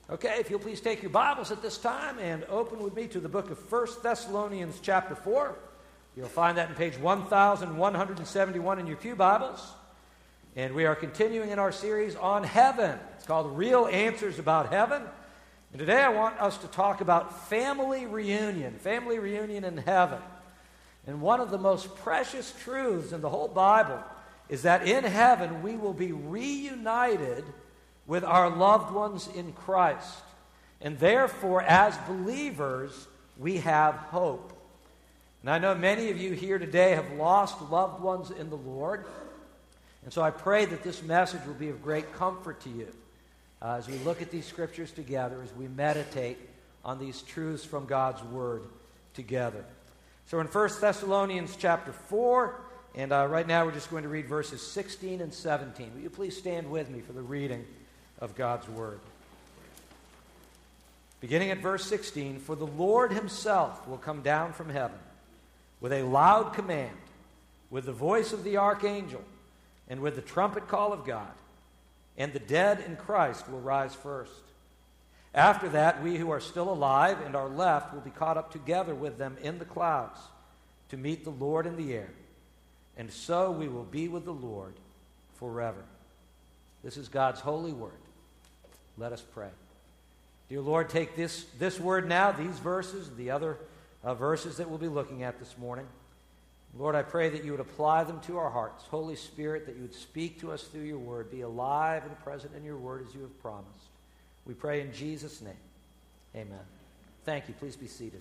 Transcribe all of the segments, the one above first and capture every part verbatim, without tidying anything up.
Okay, if you'll please take your Bibles at this time and open with me to the book of First Thessalonians chapter four. You'll find that on page one thousand one hundred seventy-one in your pew Bibles. And we are continuing in our series on heaven. It's called Real Answers About Heaven. And today I want us to talk about family reunion, family reunion in heaven. And one of the most precious truths in the whole Bible is that in heaven we will be reunited with our loved ones in Christ. And therefore, as believers, we have hope. And I know many of you here today have lost loved ones in the Lord. And so I pray that this message will be of great comfort to you uh, as we look at these scriptures together, as we meditate on these truths from God's Word together. So in First Thessalonians chapter four, and uh, right now we're just going to read verses sixteen and seventeen. Will you please stand with me for the reading of God's Word? Beginning at verse sixteen, "For the Lord himself will come down from heaven with a loud command, with the voice of the archangel, and with the trumpet call of God, and the dead in Christ will rise first. After that, we who are still alive and are left will be caught up together with them in the clouds to meet the Lord in the air, and so we will be with the Lord forever." This is God's holy word. Let us pray. Dear Lord, take this, this word now, these verses, the other uh, verses that we'll be looking at this morning. Lord, I pray that you would apply them to our hearts. Holy Spirit, that you would speak to us through your word. Be alive and present in your word as you have promised. We pray in Jesus' name. Amen. Thank you. Please be seated.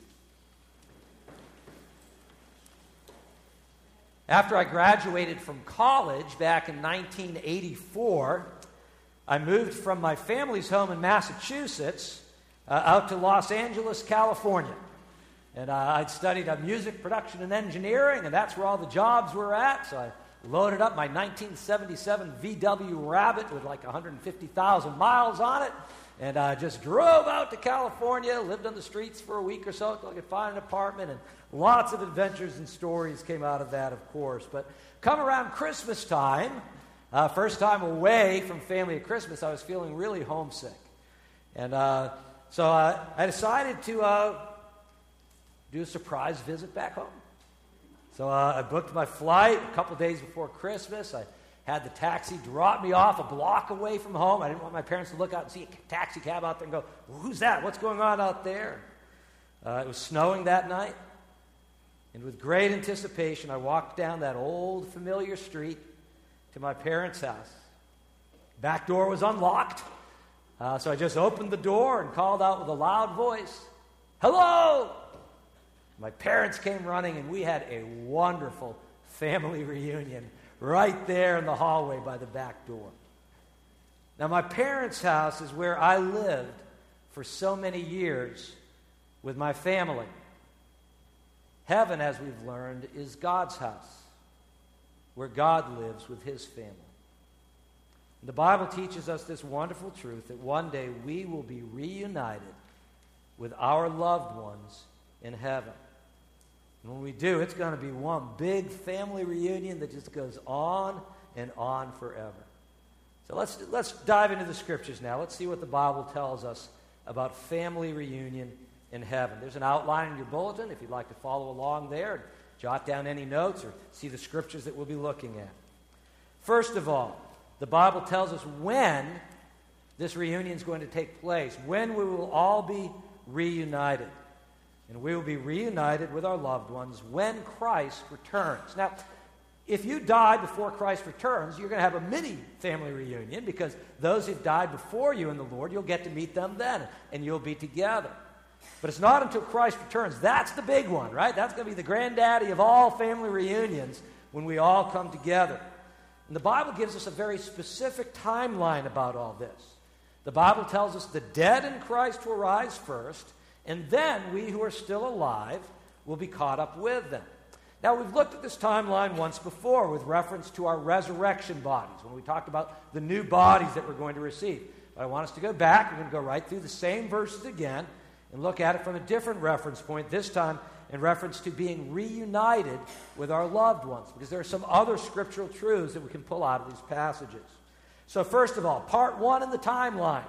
After I graduated from college back in nineteen eighty-four, I moved from my family's home in Massachusetts uh, out to Los Angeles, California. And uh, I'd studied uh, music production and engineering, and that's where all the jobs were at. So I loaded up my nineteen seventy-seven V W Rabbit with like one hundred fifty thousand miles on it, and I uh, just drove out to California, lived on the streets for a week or so until I could find an apartment, and lots of adventures and stories came out of that, of course. But come around Christmas time, uh, first time away from family at Christmas, I was feeling really homesick. And uh, so uh, I decided to uh, do a surprise visit back home. So uh, I booked my flight a couple days before Christmas. I had the taxi drop me off a block away from home. I didn't want my parents to look out and see a taxi cab out there and go, well, "Who's that? What's going on out there?" Uh, it was snowing that night. And with great anticipation, I walked down that old familiar street to my parents' house. Back door was unlocked. Uh, so I just opened the door and called out with a loud voice, "Hello!" My parents came running, and we had a wonderful family reunion right there in the hallway by the back door. Now, my parents' house is where I lived for so many years with my family. Heaven, as we've learned, is God's house, where God lives with his family. The Bible teaches us this wonderful truth that one day we will be reunited with our loved ones in heaven. And when we do, it's going to be one big family reunion that just goes on and on forever. So let's, let's dive into the scriptures now. Let's see what the Bible tells us about family reunion in heaven. There's an outline in your bulletin if you'd like to follow along there and jot down any notes or see the scriptures that we'll be looking at. First of all, the Bible tells us when this reunion is going to take place, when we will all be reunited. And we will be reunited with our loved ones when Christ returns. Now, if you die before Christ returns, you're going to have a mini family reunion because those who've died before you in the Lord, you'll get to meet them then, and you'll be together. But it's not until Christ returns. That's the big one, right? That's going to be the granddaddy of all family reunions when we all come together. And the Bible gives us a very specific timeline about all this. The Bible tells us the dead in Christ will rise first, and then we who are still alive will be caught up with them. Now, we've looked at this timeline once before with reference to our resurrection bodies, when we talked about the new bodies that we're going to receive. But I want us to go back. We're going to go right through the same verses again and look at it from a different reference point, this time in reference to being reunited with our loved ones, because there are some other scriptural truths that we can pull out of these passages. So first of all, part one in the timeline,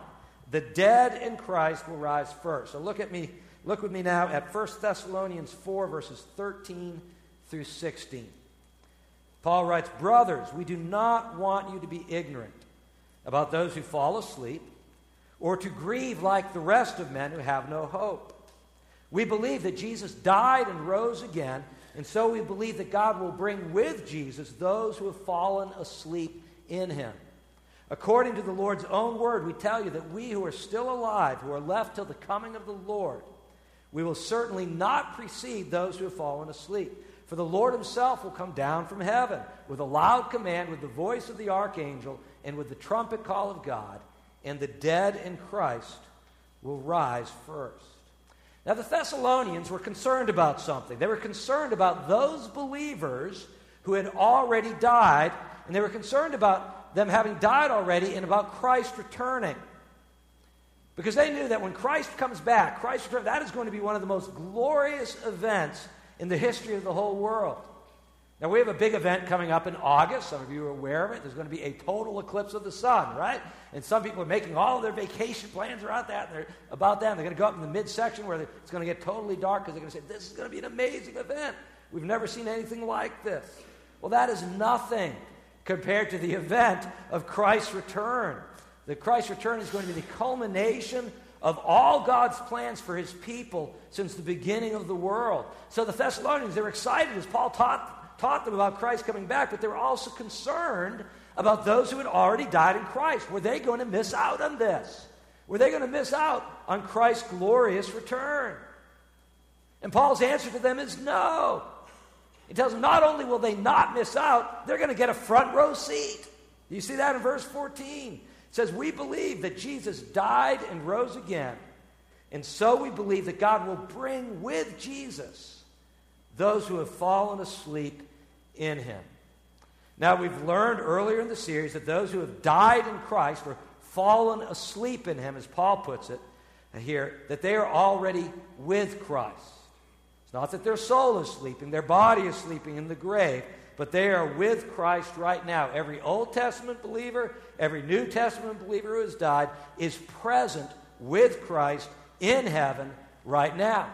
The dead in Christ will rise first. So look at me, look with me now at First Thessalonians four, verses thirteen through sixteen. Paul writes, "Brothers, we do not want you to be ignorant about those who fall asleep, or to grieve like the rest of men who have no hope. We believe that Jesus died and rose again, and so we believe that God will bring with Jesus those who have fallen asleep in him. According to the Lord's own word, we tell you that we who are still alive, who are left till the coming of the Lord, we will certainly not precede those who have fallen asleep. For the Lord himself will come down from heaven with a loud command, with the voice of the archangel, and with the trumpet call of God, and the dead in Christ will rise first." Now, the Thessalonians were concerned about something. They were concerned about those believers who had already died, and they were concerned about them having died already and about Christ returning. Because they knew that when Christ comes back, Christ returns, that is going to be one of the most glorious events in the history of the whole world. Now, we have a big event coming up in August. Some of you are aware of it. There's going to be a total eclipse of the sun, right? And some people are making all of their vacation plans around that, and they're about that. And they're going to go up in the midsection where it's going to get totally dark because they're going to say, this is going to be an amazing event. We've never seen anything like this. Well, that is nothing compared to the event of Christ's return. The Christ's return is going to be the culmination of all God's plans for his people since the beginning of the world. So the Thessalonians, they were excited as Paul taught, taught them about Christ coming back, but they were also concerned about those who had already died in Christ. Were they going to miss out on this? Were they going to miss out on Christ's glorious return? And Paul's answer to them is no. He tells them not only will they not miss out, they're going to get a front row seat. You see that in verse fourteen. It says, "We believe that Jesus died and rose again, and so we believe that God will bring with Jesus those who have fallen asleep in him." Now, we've learned earlier in the series that those who have died in Christ, or fallen asleep in him, as Paul puts it here, that they are already with Christ. It's not that their soul is sleeping, their body is sleeping in the grave, but they are with Christ right now. Every Old Testament believer, every New Testament believer who has died is present with Christ in heaven right now.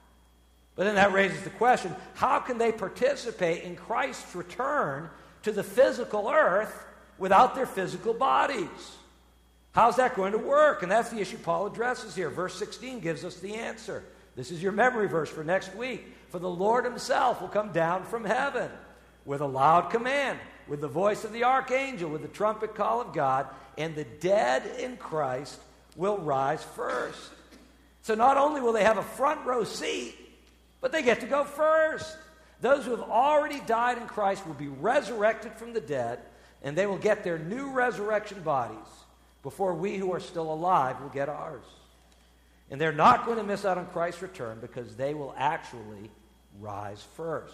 But then that raises the question, how can they participate in Christ's return to the physical earth without their physical bodies? How's that going to work? And that's the issue Paul addresses here. Verse sixteen gives us the answer. This is your memory verse for next week. "For the Lord himself will come down from heaven with a loud command, with the voice of the archangel, with the trumpet call of God, and the dead in Christ will rise first." So not only will they have a front row seat, but they get to go first. Those who have already died in Christ will be resurrected from the dead, and they will get their new resurrection bodies before we who are still alive will get ours. And they're not going to miss out on Christ's return because they will actually rise first.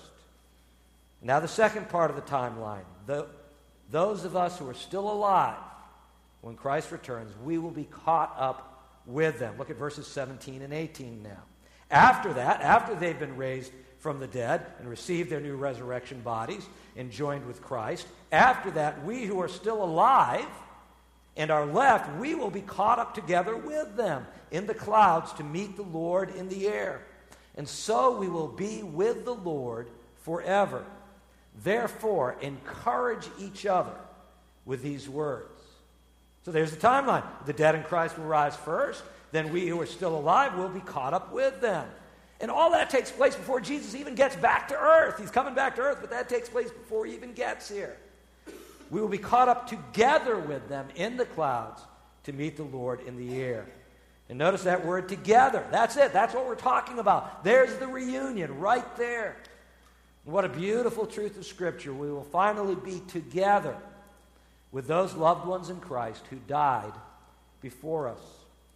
Now, the second part of the timeline, the, those of us who are still alive when Christ returns, we will be caught up with them. Look at verses seventeen and eighteen now. After that, after they've been raised from the dead and received their new resurrection bodies and joined with Christ, after that, we who are still alive and are left, we will be caught up together with them in the clouds to meet the Lord in the air. And so we will be with the Lord forever. Therefore, encourage each other with these words. So there's the timeline. The dead in Christ will rise first. Then we who are still alive will be caught up with them. And all that takes place before Jesus even gets back to earth. He's coming back to earth, but that takes place before he even gets here. We will be caught up together with them in the clouds to meet the Lord in the air. And notice that word together. That's it. That's what we're talking about. There's the reunion right there. And what a beautiful truth of Scripture. We will finally be together with those loved ones in Christ who died before us.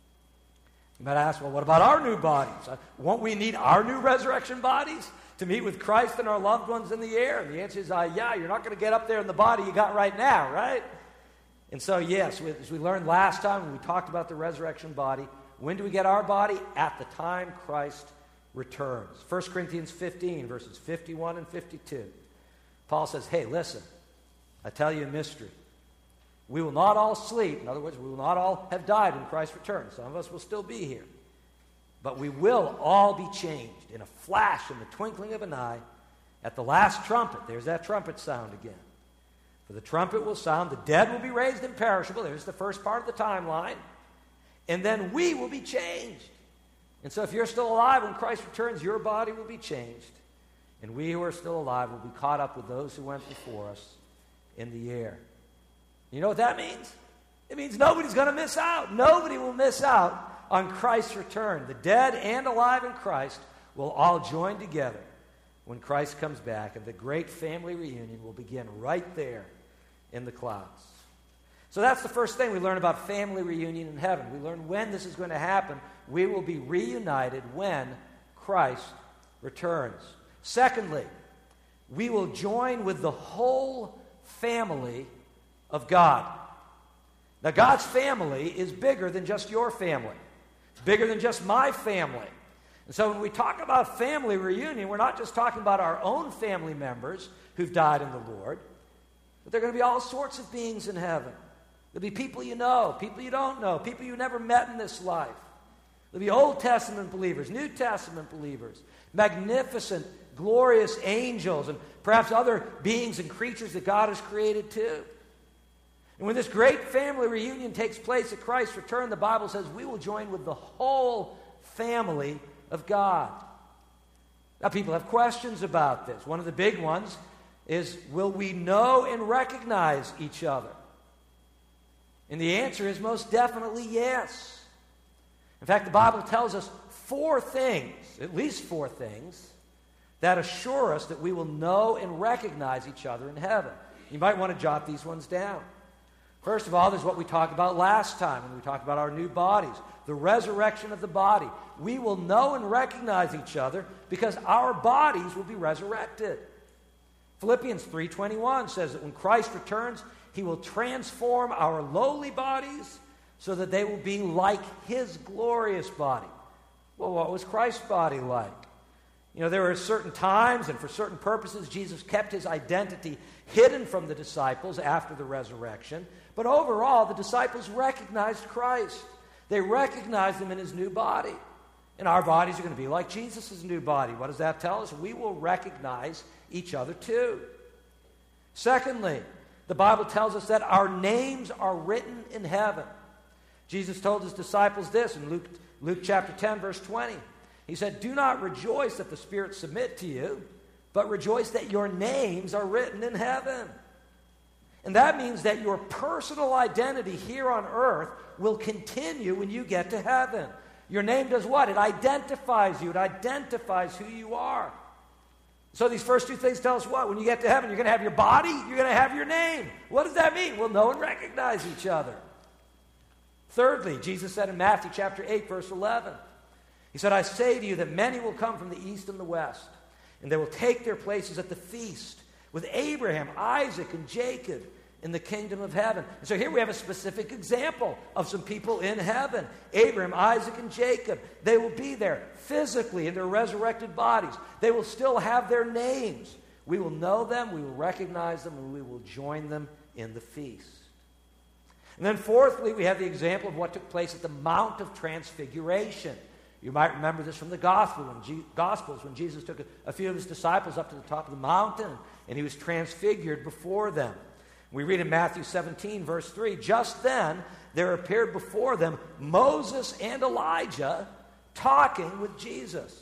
You might ask, well, what about our new bodies? Won't we need our new resurrection bodies to meet with Christ and our loved ones in the air? And the answer is, uh, yeah, you're not going to get up there in the body you got right now, right? And so, yes, as we learned last time when we talked about the resurrection body, when do we get our body? At the time Christ returns. First Corinthians fifteen, verses fifty-one and fifty-two. Paul says, hey, listen, I tell you a mystery. We will not all sleep. In other words, we will not all have died when Christ returns. Some of us will still be here. But we will all be changed in a flash, in the twinkling of an eye, at the last trumpet. There's that trumpet sound again. For the trumpet will sound, the dead will be raised imperishable. There's the first part of the timeline. And then we will be changed. And so if you're still alive when Christ returns, your body will be changed. And we who are still alive will be caught up with those who went before us in the air. You know what that means? It means nobody's going to miss out. Nobody will miss out on Christ's return. The dead and alive in Christ will all join together when Christ comes back, and the great family reunion will begin right there in the clouds. So that's the first thing we learn about family reunion in heaven. We learn when this is going to happen. We will be reunited when Christ returns. Secondly, we will join with the whole family of God. Now, God's family is bigger than just your family. It's bigger than just my family. And so when we talk about family reunion, we're not just talking about our own family members who've died in the Lord, but there are going to be all sorts of beings in heaven. There'll be people you know, people you don't know, people you never met in this life. There'll be Old Testament believers, New Testament believers, magnificent, glorious angels, and perhaps other beings and creatures that God has created too. And when this great family reunion takes place at Christ's return, the Bible says we will join with the whole family of God. Now, people have questions about this. One of the big ones is, will we know and recognize each other? And the answer is most definitely yes. In fact, the Bible tells us four things, at least four things, that assure us that we will know and recognize each other in heaven. You might want to jot these ones down. First of all, there's what we talked about last time when we talked about our new bodies, the resurrection of the body. We will know and recognize each other because our bodies will be resurrected. Philippians three twenty-one says that when Christ returns, he will transform our lowly bodies so that they will be like his glorious body. Well, what was Christ's body like? You know, there were certain times and for certain purposes, Jesus kept his identity hidden from the disciples after the resurrection. But overall, the disciples recognized Christ. They recognized him in his new body. And our bodies are going to be like Jesus' new body. What does that tell us? We will recognize each other too. Secondly, the Bible tells us that our names are written in heaven. Jesus told his disciples this in Luke, Luke chapter ten, verse twenty. He said, "Do not rejoice that the spirits submit to you, but rejoice that your names are written in heaven." And that means that your personal identity here on earth will continue when you get to heaven. Your name does what? It identifies you. It identifies who you are. So these first two things tell us what? When you get to heaven, you're going to have your body, you're going to have your name. What does that mean? We'll know and recognize each other. Thirdly, Jesus said in Matthew chapter eight, verse eleven, he said, "I say to you that many will come from the east and the west, and they will take their places at the feast with Abraham, Isaac, and Jacob in the kingdom of heaven." And so here we have a specific example of some people in heaven. Abraham, Isaac, and Jacob. They will be there physically in their resurrected bodies. They will still have their names. We will know them, we will recognize them, and we will join them in the feast. And then fourthly, we have the example of what took place at the Mount of Transfiguration. You might remember this from the Gospel when G- Gospels, when Jesus took a, a few of his disciples up to the top of the mountain, and he was transfigured before them. We read in Matthew seventeen, verse three, "Just then there appeared before them Moses and Elijah talking with Jesus."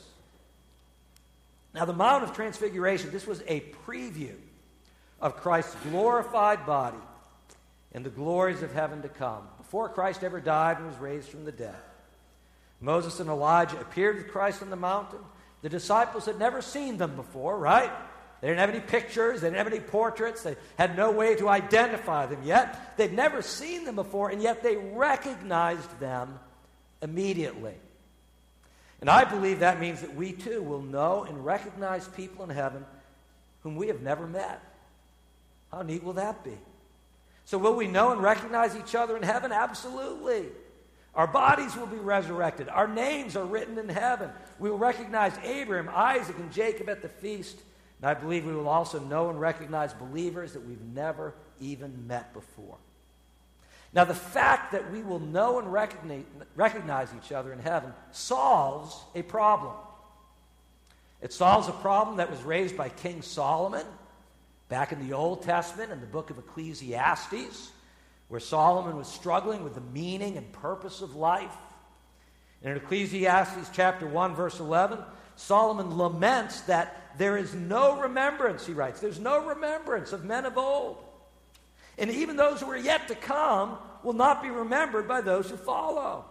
Now, the Mount of Transfiguration, this was a preview of Christ's glorified body and the glories of heaven to come, before Christ ever died and was raised from the dead. Moses and Elijah appeared with Christ on the mountain. The disciples had never seen them before, right? They didn't have any pictures. They didn't have any portraits. They had no way to identify them yet. They'd never seen them before, and yet they recognized them immediately. And I believe that means that we too will know and recognize people in heaven whom we have never met. How neat will that be? So will we know and recognize each other in heaven? Absolutely. Our bodies will be resurrected. Our names are written in heaven. We will recognize Abraham, Isaac, and Jacob at the feast. And I believe we will also know and recognize believers that we've never even met before. Now, the fact that we will know and recognize, recognize each other in heaven solves a problem. It solves a problem that was raised by King Solomon back in the Old Testament in the book of Ecclesiastes, where Solomon was struggling with the meaning and purpose of life. And in Ecclesiastes chapter one, verse eleven, Solomon laments that there is no remembrance, he writes, there's no remembrance of men of old. And even those who are yet to come will not be remembered by those who follow.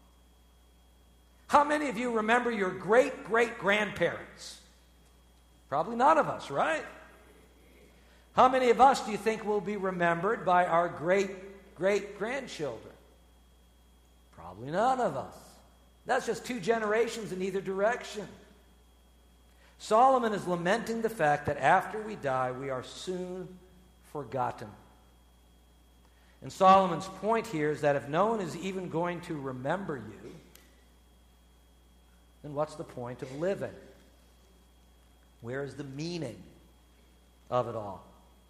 How many of you remember your great-great-grandparents? Probably none of us, right? How many of us do you think will be remembered by our great-great-grandchildren? Probably none of us. That's just two generations in either direction. Solomon is lamenting the fact that after we die, we are soon forgotten. And Solomon's point here is that if no one is even going to remember you, then what's the point of living? Where is the meaning of it all?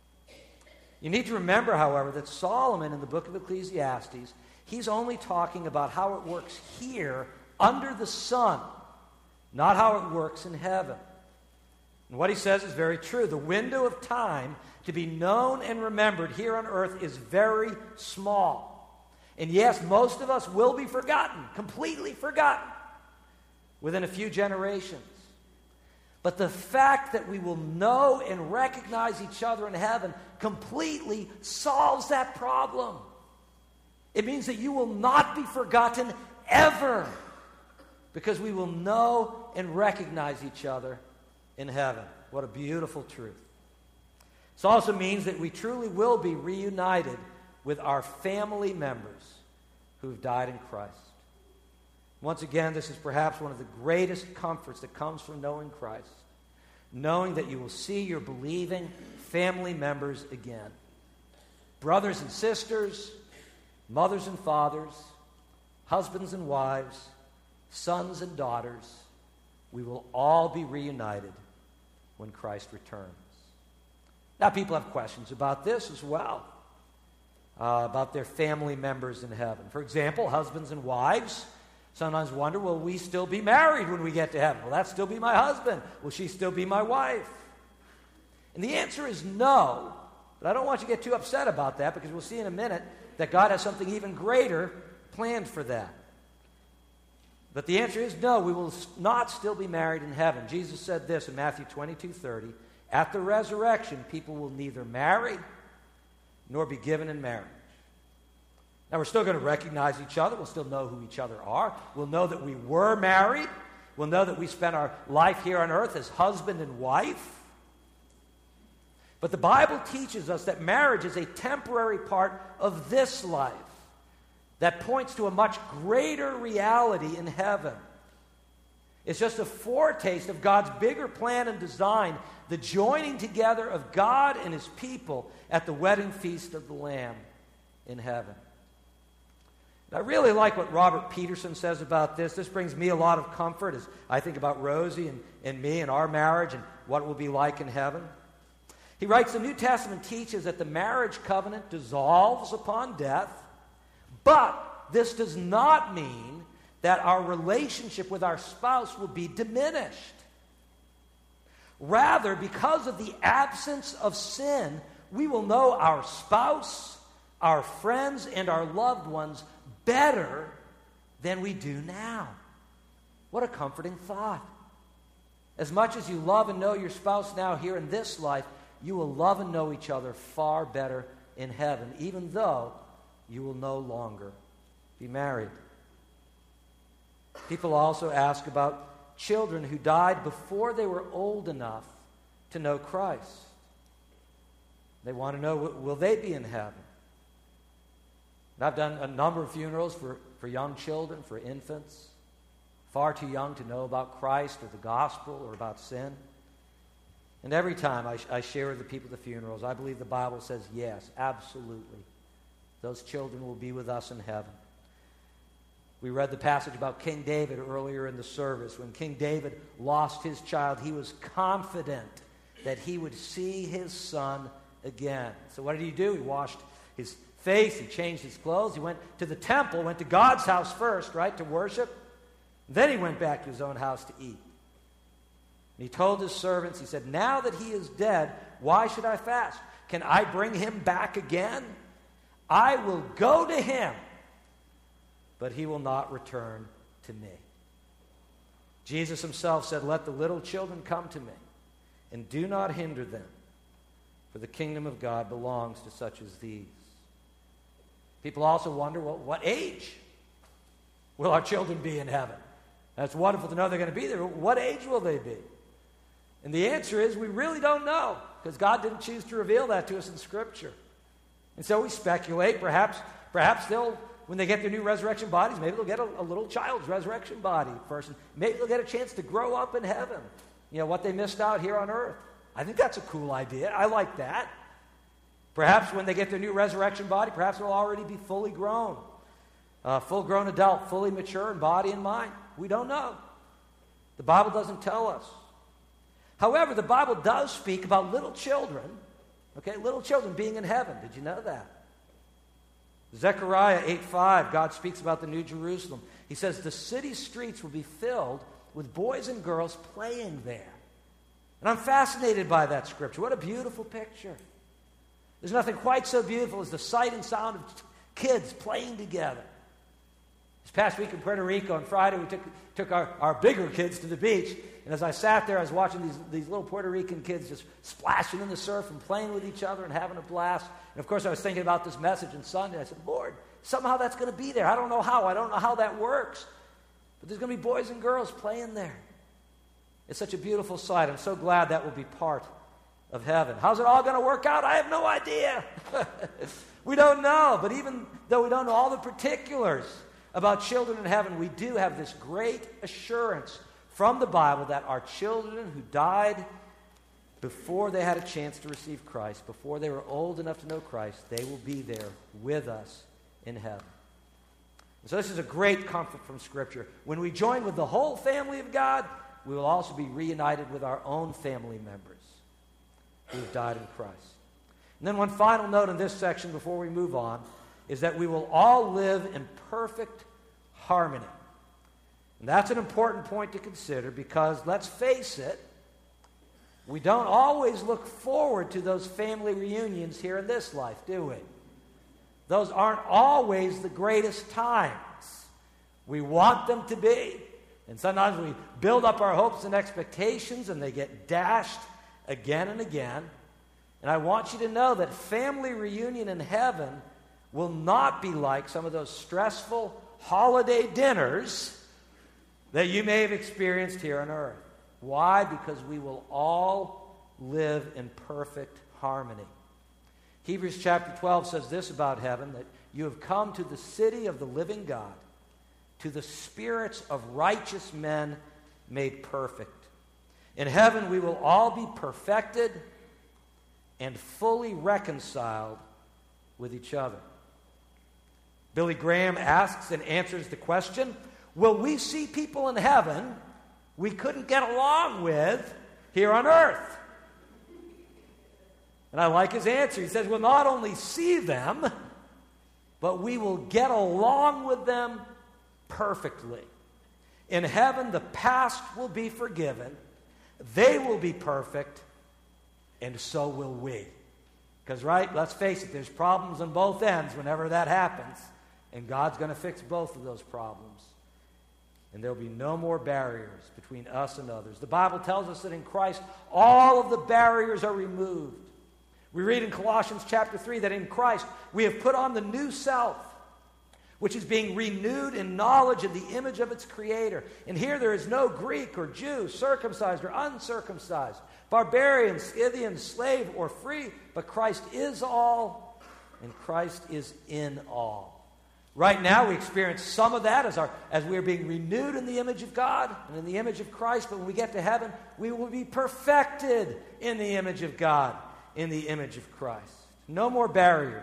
You need to remember, however, that Solomon in the book of Ecclesiastes, he's only talking about how it works here under the sun, not how it works in heaven. And what he says is very true. The window of time to be known and remembered here on earth is very small. And yes, most of us will be forgotten, completely forgotten, within a few generations. But the fact that we will know and recognize each other in heaven completely solves that problem. It means that you will not be forgotten ever, because we will know and recognize each other in heaven. What a beautiful truth. This also means that we truly will be reunited with our family members who have died in Christ. Once again, this is perhaps one of the greatest comforts that comes from knowing Christ, knowing that you will see your believing family members again. Brothers and sisters, mothers and fathers, husbands and wives, sons and daughters, we will all be reunited when Christ returns. Now, people have questions about this as well, uh, about their family members in heaven. For example, husbands and wives sometimes wonder, will we still be married when we get to heaven? Will that still be my husband? Will she still be my wife? And the answer is no, but I don't want you to get too upset about that, because we'll see in a minute that God has something even greater planned for that. But the answer is no, we will not still be married in heaven. Jesus said this in Matthew twenty-two thirty, at the resurrection, people will neither marry nor be given in marriage. Now, we're still going to recognize each other. We'll still know who each other are. We'll know that we were married. We'll know that we spent our life here on earth as husband and wife. But the Bible teaches us that marriage is a temporary part of this life that points to a much greater reality in heaven. It's just a foretaste of God's bigger plan and design, the joining together of God and his people at the wedding feast of the Lamb in heaven. And I really like what Robert Peterson says about this. This brings me a lot of comfort as I think about Rosie and, and me and our marriage and what it will be like in heaven. He writes, the New Testament teaches that the marriage covenant dissolves upon death, but this does not mean that our relationship with our spouse will be diminished. Rather, because of the absence of sin, we will know our spouse, our friends, and our loved ones better than we do now. What a comforting thought. As much as you love and know your spouse now here in this life, you will love and know each other far better in heaven, even though you will no longer be married. People also ask about children who died before they were old enough to know Christ. They want to know, will they be in heaven? And I've done a number of funerals for, for young children, for infants, far too young to know about Christ or the gospel or about sin. And every time I, I share with the people at the funerals, I believe the Bible says, yes, absolutely. Those children will be with us in heaven. We read the passage about King David earlier in the service. When King David lost his child, he was confident that he would see his son again. So what did he do? He washed his face. He changed his clothes. He went to the temple, went to God's house first, right, to worship. Then he went back to his own house to eat. And he told his servants, he said, now that he is dead, why should I fast? Can I bring him back again? I will go to him, but he will not return to me. Jesus himself said, let the little children come to me, and do not hinder them, for the kingdom of God belongs to such as these. People also wonder, well, what age will our children be in heaven? That's wonderful to know they're going to be there. What age will they be? And the answer is we really don't know, because God didn't choose to reveal that to us in Scripture. And so we speculate, perhaps, perhaps they'll, when they get their new resurrection bodies, maybe they'll get a, a little child's resurrection body first. Maybe they'll get a chance to grow up in heaven, you know, what they missed out here on earth. I think that's a cool idea. I like that. Perhaps when they get their new resurrection body, perhaps they'll already be fully grown, uh, full-grown adult, fully mature in body and mind. We don't know. The Bible doesn't tell us. However, the Bible does speak about little children, okay, little children being in heaven. Did you know that? Zechariah eight five, God speaks about the New Jerusalem. He says, the city streets will be filled with boys and girls playing there. And I'm fascinated by that scripture. What a beautiful picture. There's nothing quite so beautiful as the sight and sound of kids playing together. This past week in Puerto Rico, on Friday, we took, took our, our bigger kids to the beach. And as I sat there, I was watching these, these little Puerto Rican kids just splashing in the surf and playing with each other and having a blast. And, of course, I was thinking about this message on Sunday. I said, Lord, somehow that's going to be there. I don't know how. I don't know how that works. But there's going to be boys and girls playing there. It's such a beautiful sight. I'm so glad that will be part of heaven. How's it all going to work out? I have no idea. We don't know. But even though we don't know all the particulars about children in heaven, we do have this great assurance from the Bible that our children who died before they had a chance to receive Christ, before they were old enough to know Christ, they will be there with us in heaven. And so this is a great comfort from Scripture. When we join with the whole family of God, we will also be reunited with our own family members who have died in Christ. And then one final note in this section before we move on is that we will all live in perfect harmony. And that's an important point to consider because, let's face it, we don't always look forward to those family reunions here in this life, do we? Those aren't always the greatest times. We want them to be. And sometimes we build up our hopes and expectations and they get dashed again and again. And I want you to know that family reunion in heaven will not be like some of those stressful holiday dinners that you may have experienced here on earth. Why? Because we will all live in perfect harmony. Hebrews chapter twelve says this about heaven, that you have come to the city of the living God, to the spirits of righteous men made perfect. In heaven we will all be perfected and fully reconciled with each other. Billy Graham asks and answers the question, will we see people in heaven we couldn't get along with here on earth? And I like his answer. He says, we'll not only see them, but we will get along with them perfectly. In heaven, the past will be forgiven, they will be perfect, and so will we. Because, right, let's face it, there's problems on both ends whenever that happens, and God's going to fix both of those problems. And there will be no more barriers between us and others. The Bible tells us that in Christ, all of the barriers are removed. We read in Colossians chapter three that in Christ we have put on the new self, which is being renewed in knowledge of the image of its Creator. And here there is no Greek or Jew, circumcised or uncircumcised, barbarian, Scythian, slave or free, but Christ is all, and Christ is in all. Right now we experience some of that as, our, as we are being renewed in the image of God and in the image of Christ, but when we get to heaven, we will be perfected in the image of God, in the image of Christ. No more barriers.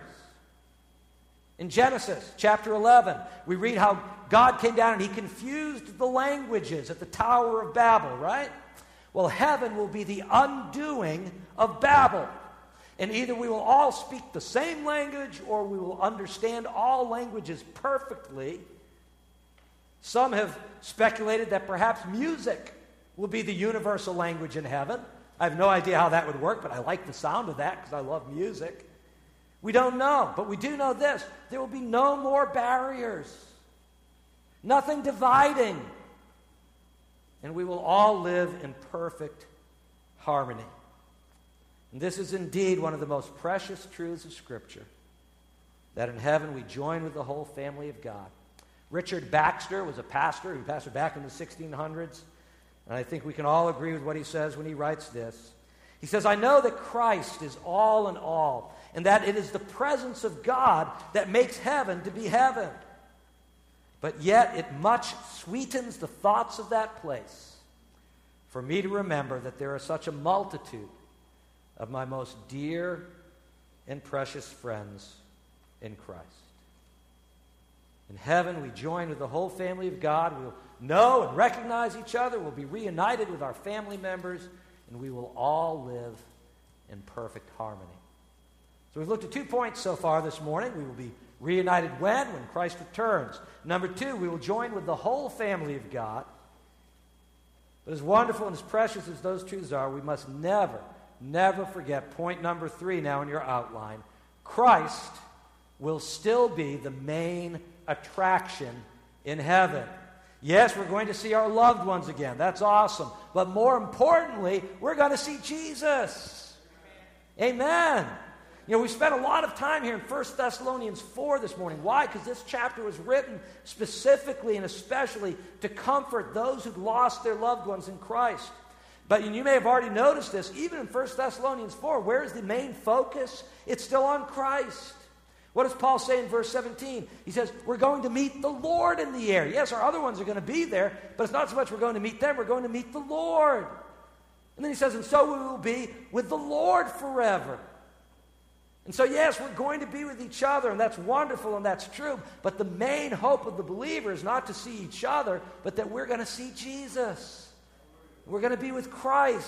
In Genesis chapter eleven, we read how God came down and he confused the languages at the Tower of Babel, right? Well, heaven will be the undoing of Babel. And either we will all speak the same language or we will understand all languages perfectly. Some have speculated that perhaps music will be the universal language in heaven. I have no idea how that would work, but I like the sound of that because I love music. We don't know, but we do know this. There will be no more barriers. Nothing dividing. And we will all live in perfect harmony. And this is indeed one of the most precious truths of Scripture, that in heaven we join with the whole family of God. Richard Baxter was a pastor. He pastored back in the sixteen hundreds. And I think we can all agree with what he says when he writes this. He says, I know that Christ is all in all, and that it is the presence of God that makes heaven to be heaven. But yet it much sweetens the thoughts of that place for me to remember that there are such a multitude of my most dear and precious friends in Christ. In heaven, we join with the whole family of God. We'll know and recognize each other. We'll be reunited with our family members, and we will all live in perfect harmony. So we've looked at two points so far this morning. We will be reunited when? When Christ returns. Number two, we will join with the whole family of God. But as wonderful and as precious as those truths are, we must never, never forget point number three now in your outline. Christ will still be the main attraction in heaven. Yes, we're going to see our loved ones again. That's awesome. But more importantly, we're going to see Jesus. Amen. You know, we spent a lot of time here in First Thessalonians four this morning. Why? Because this chapter was written specifically and especially to comfort those who've lost their loved ones in Christ. But you may have already noticed this, even in First Thessalonians four, where is the main focus? It's still on Christ. What does Paul say in verse seventeen? He says, we're going to meet the Lord in the air. Yes, our other ones are going to be there, but it's not so much we're going to meet them, we're going to meet the Lord. And then he says, and so we will be with the Lord forever. And so, yes, we're going to be with each other, and that's wonderful, and that's true. But the main hope of the believer is not to see each other, but that we're going to see Jesus. We're going to be with Christ.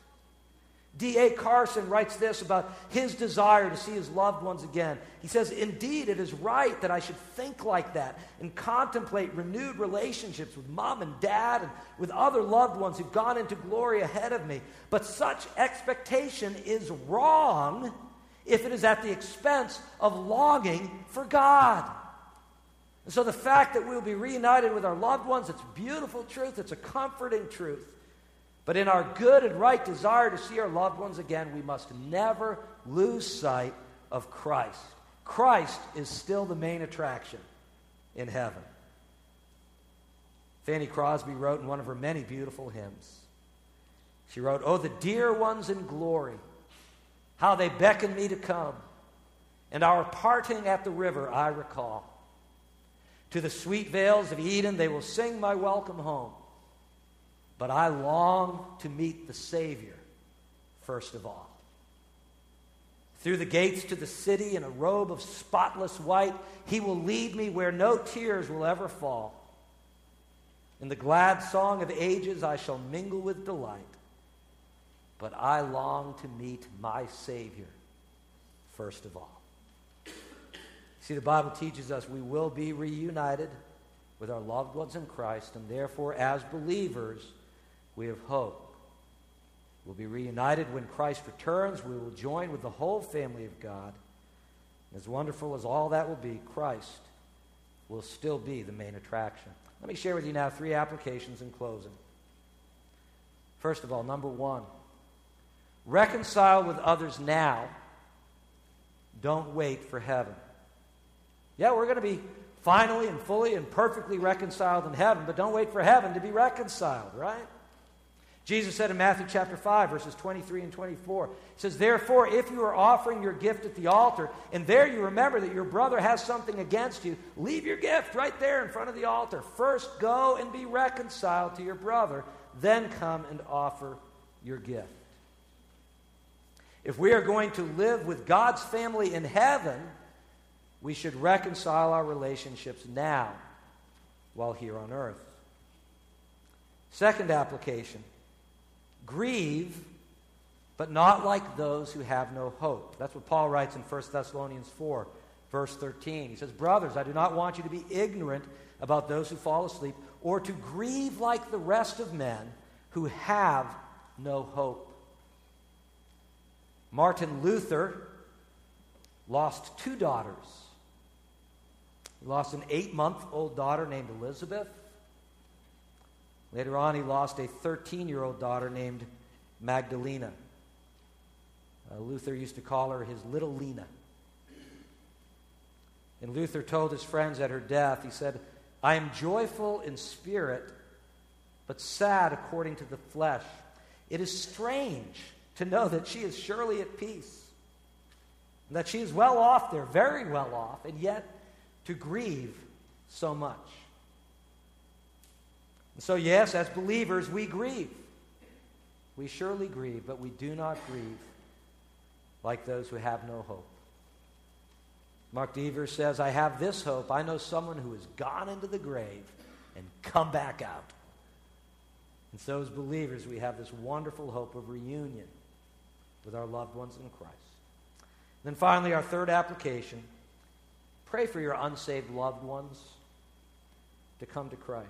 D A Carson writes this about his desire to see his loved ones again. He says, indeed, it is right that I should think like that and contemplate renewed relationships with mom and dad and with other loved ones who've gone into glory ahead of me. But such expectation is wrong if it is at the expense of longing for God. And so the fact that we'll be reunited with our loved ones, it's a beautiful truth, it's a comforting truth. But in our good and right desire to see our loved ones again, we must never lose sight of Christ. Christ is still the main attraction in heaven. Fanny Crosby wrote in one of her many beautiful hymns, she wrote, oh, the dear ones in glory, how they beckon me to come, and our parting at the river I recall. To the sweet vales of Eden they will sing my welcome home. But I long to meet the Savior first of all. Through the gates to the city in a robe of spotless white, he will lead me where no tears will ever fall. In the glad song of ages I shall mingle with delight. But I long to meet my Savior first of all. See, the Bible teaches us we will be reunited with our loved ones in Christ, and therefore, as believers, we have hope. We'll be reunited when Christ returns. We will join with the whole family of God. As wonderful as all that will be, Christ will still be the main attraction. Let me share with you now three applications in closing. First of all, number one, reconcile with others now. Don't wait for heaven. Yeah, we're going to be finally and fully and perfectly reconciled in heaven, but don't wait for heaven to be reconciled, right? Jesus said in Matthew chapter five, verses twenty-three and twenty-four, he says, therefore, if you are offering your gift at the altar, and there you remember that your brother has something against you, leave your gift right there in front of the altar. First go and be reconciled to your brother, then come and offer your gift. If we are going to live with God's family in heaven, we should reconcile our relationships now while here on earth. Second application, grieve but not like those who have no hope. That's what Paul writes in First Thessalonians four, verse thirteen. He says, brothers, I do not want you to be ignorant about those who fall asleep, or to grieve like the rest of men who have no hope. Martin Luther lost two daughters. He lost an eight-month-old daughter named Elizabeth. Later on, he lost a thirteen-year-old daughter named Magdalena. Uh, Luther used to call her his little Lena. And Luther told his friends at her death, he said, I am joyful in spirit, but sad according to the flesh. It is strange to know that she is surely at peace, and that she is well off there, very well off, and yet to grieve so much. And so, yes, as believers, we grieve. We surely grieve, but we do not grieve like those who have no hope. Mark Dever says, I have this hope. I know someone who has gone into the grave and come back out. And so as believers, we have this wonderful hope of reunion with our loved ones in Christ. And then finally, our third application, pray for your unsaved loved ones to come to Christ.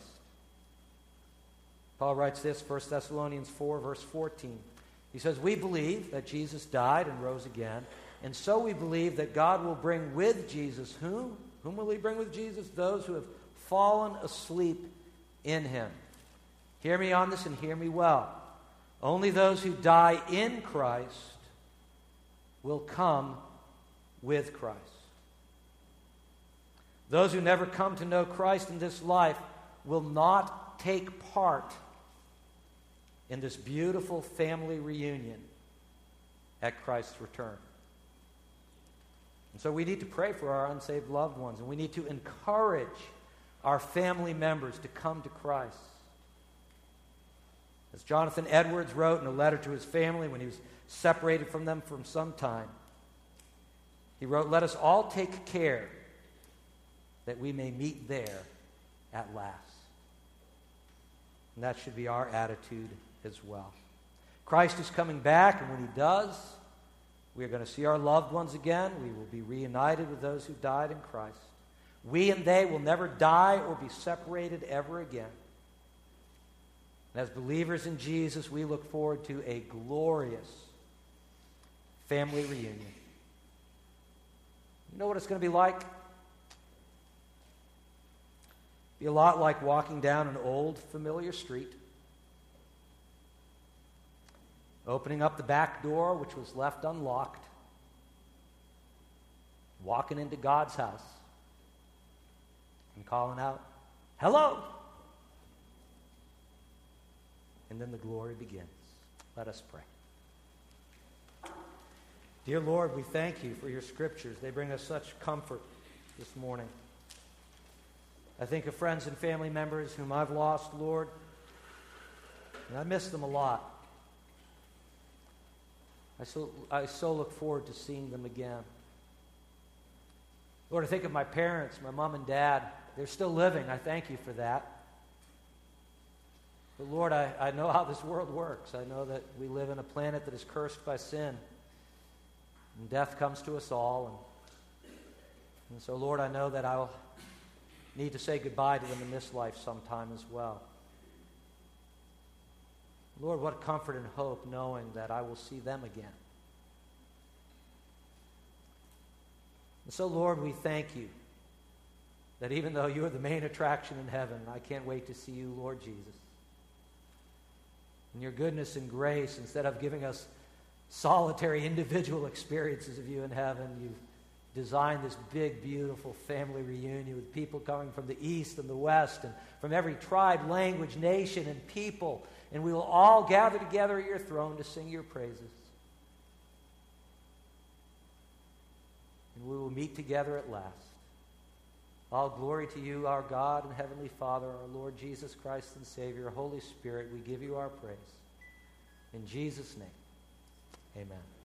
Paul writes this, First Thessalonians four, verse fourteen. He says, we believe that Jesus died and rose again, and so we believe that God will bring with Jesus whom? Whom will he bring with Jesus? Those who have fallen asleep in him. Hear me on this and hear me well. Only those who die in Christ will come with Christ. Those who never come to know Christ in this life will not take part in this beautiful family reunion at Christ's return. And so we need to pray for our unsaved loved ones, and we need to encourage our family members to come to Christ. As Jonathan Edwards wrote in a letter to his family when he was separated from them for some time, he wrote, let us all take care that we may meet there at last. And that should be our attitude as well. Christ is coming back, and when he does, we are going to see our loved ones again. We will be reunited with those who died in Christ. We and they will never die or be separated ever again. And as believers in Jesus, we look forward to a glorious family reunion. You know what it's going to be like? Be a lot like walking down an old, familiar street, opening up the back door, which was left unlocked, walking into God's house, and calling out, hello! And then the glory begins. Let us pray. Dear Lord, we thank you for your scriptures. They bring us such comfort this morning. I think of friends and family members whom I've lost, Lord, and I miss them a lot. I so, I so look forward to seeing them again. Lord, I think of my parents, my mom and dad. They're still living. I thank you for that. But Lord, I, I know how this world works. I know that we live in a planet that is cursed by sin. And death comes to us all. And, and so, Lord, I know that I'll need to say goodbye to them in this life sometime as well. Lord, what comfort and hope knowing that I will see them again. And so, Lord, we thank you that even though you are the main attraction in heaven, I can't wait to see you, Lord Jesus. In your goodness and grace, instead of giving us solitary individual experiences of you in heaven, you've designed this big, beautiful family reunion with people coming from the east and the west and from every tribe, language, nation, and people. And we will all gather together at your throne to sing your praises. And we will meet together at last. All glory to you, our God and Heavenly Father, our Lord Jesus Christ and Savior, Holy Spirit, we give you our praise. In Jesus' name, amen.